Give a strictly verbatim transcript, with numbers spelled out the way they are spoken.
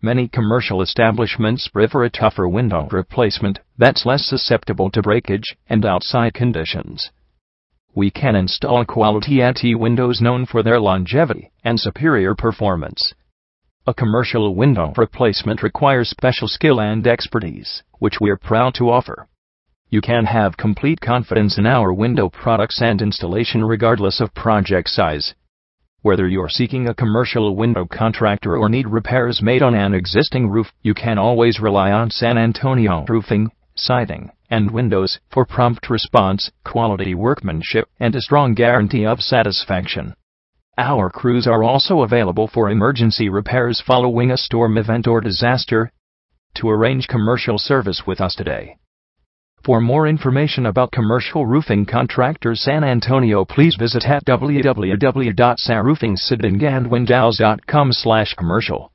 Many commercial establishments prefer a tougher window replacement that's less susceptible to breakage and outside conditions. We can install quality A T windows known for their longevity and superior performance. A commercial window replacement requires special skill and expertise, which we're proud to offer. You can have complete confidence in our window products and installation regardless of project size. Whether you're seeking a commercial window contractor or need repairs made on an existing roof, you can always rely on San Antonio Roofing, Siding, and Windows for prompt response, quality workmanship, and a strong guarantee of satisfaction. Our crews are also available for emergency repairs following a storm event or disaster. To arrange commercial service with us today. For more information about commercial roofing contractors San Antonio, please visit at w w w dot san roofing siding and windows dot com slash commercial.